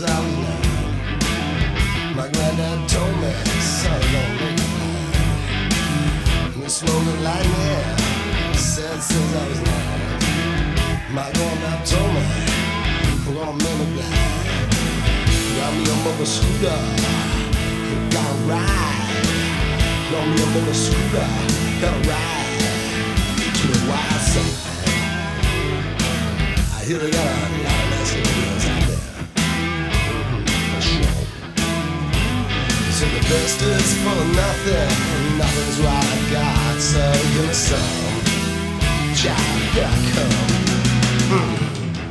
I was 9. My granddad told me, son, don't make it blind. You smoking like me, said since I was 9. My granddad told me, I'm gonna make it blind. Got me a mother scooter, got a ride. Got me a mother scooter, got a ride to the wild side. I hear they got a lot of nice little girls out there. For sure. So the best is full of nothing, nothing's what I got. So give me some, child, here I come.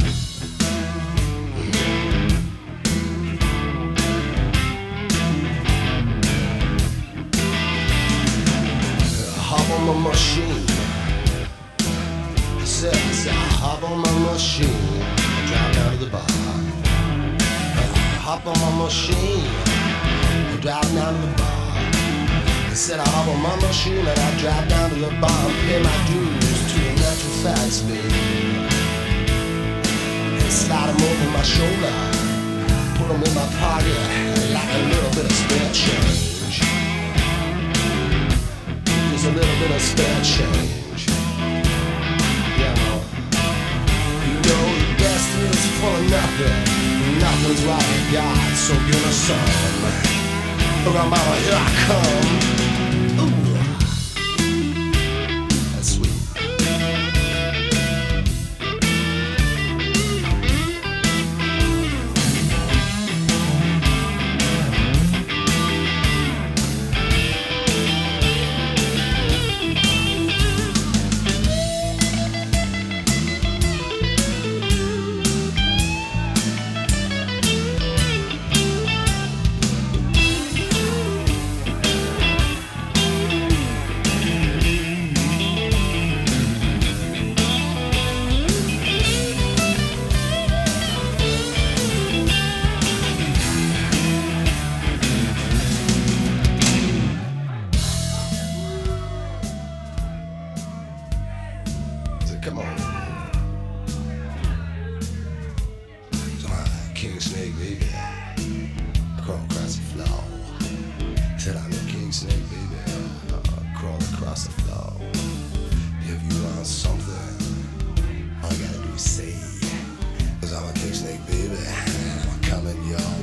Hop on my machine. Says I hop on my machine, I drive down to the bar. I hop on my machine, I drive down to the bar. I said I hop on my machine and I drive down to the bar and pay my dues to the natural facts, baby. And slide them over my shoulder, put them in my pocket like a little bit of spare change. Just a little bit of spare change. For nothing, nothing's what I got, so give me some. Look at mama, here I come. Ooh, that's sweet. Come on. So King Snake, baby. Crawl across the floor. Said I'm the King Snake, baby. Crawl across the floor. If you want something, all you gotta do is say. Cause I'm a King Snake, baby. I'm coming, y'all.